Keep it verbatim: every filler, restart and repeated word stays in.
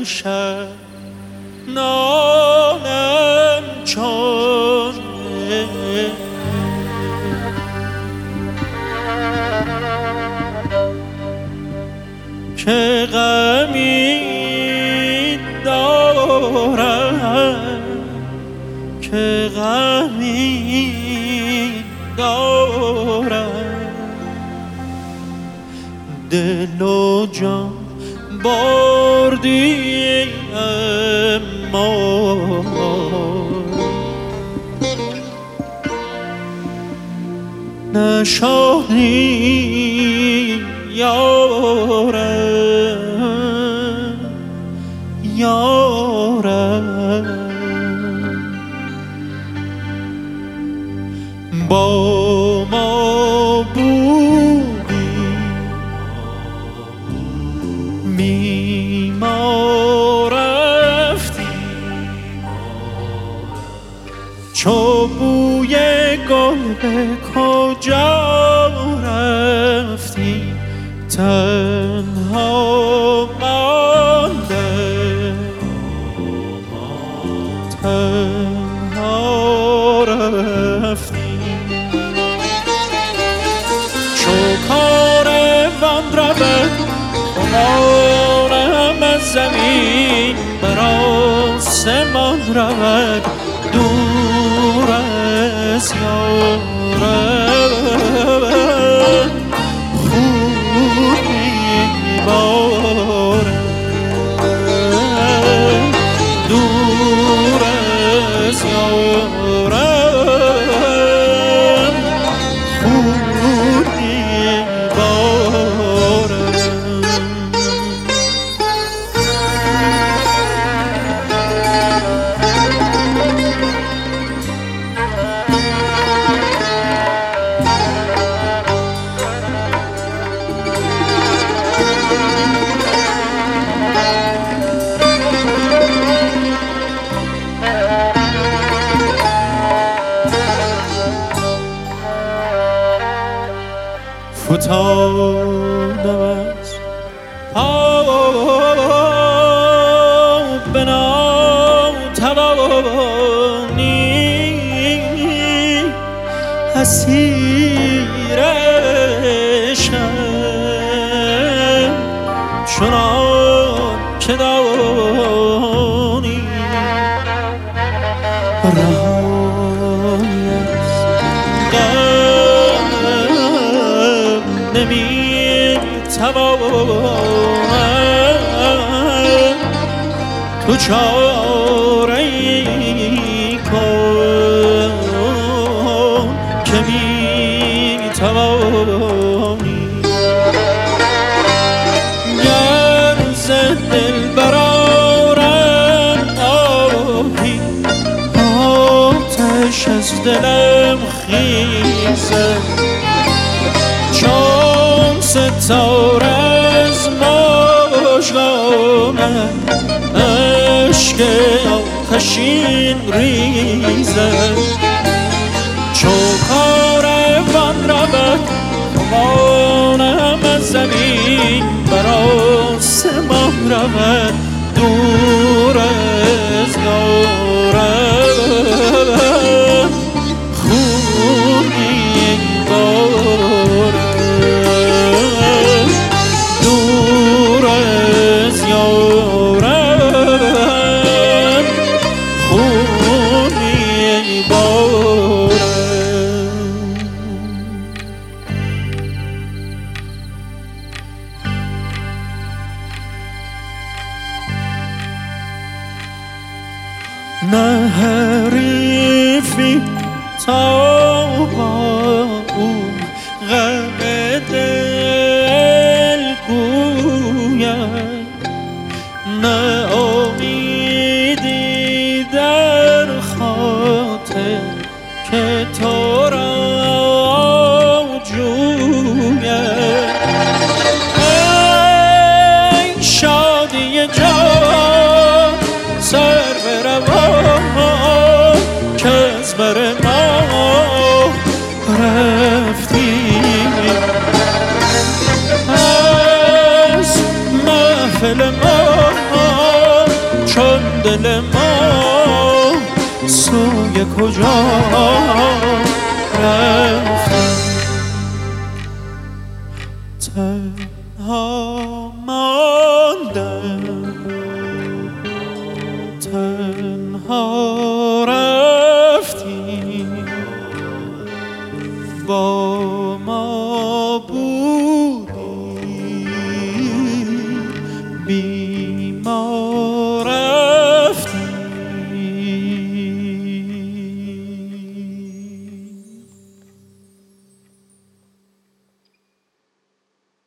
شب نالم چون که غمی دارم که غمی دارم دل و جان بردی اما نشانی یارم یارم با ما بودی می ما رفتی چو بوی گل به کجا رفتی تنها مانده تنها رفتی چو کاروان رود خمارم از زمین بر آسمان رود دور از یارم خوبی بارم دور از یارم خوبی بارم فتادم از پا به ناتوانی اسیر عشقم چنان که دانی رهایی از نمی توانم تو چاره ای کن که می توانی گر ز دل برآرم آهی آتش از دلم خیزد چون ستاره از مژگانم اشک آتشین ریزد چو کاروان رود خمارم از زمین بر آسمان رود دور از یارم خوبی بارم دور از یارم خونی بارم نه حریفی تا با او غم دل گوید نه امیدی در خاطر که تو را جوید ای شادی جان سر بروان که از بر ما رفتی از محفل ما چون دل ما سوی کجا رفتی تنها ماندم